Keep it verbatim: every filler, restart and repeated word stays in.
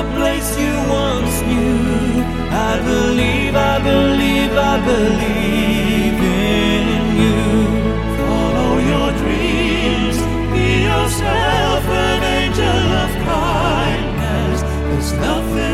the place you once knew. I believe, I believe, I believe in you. Follow your dreams, be yourself an angel of kindness. There's nothing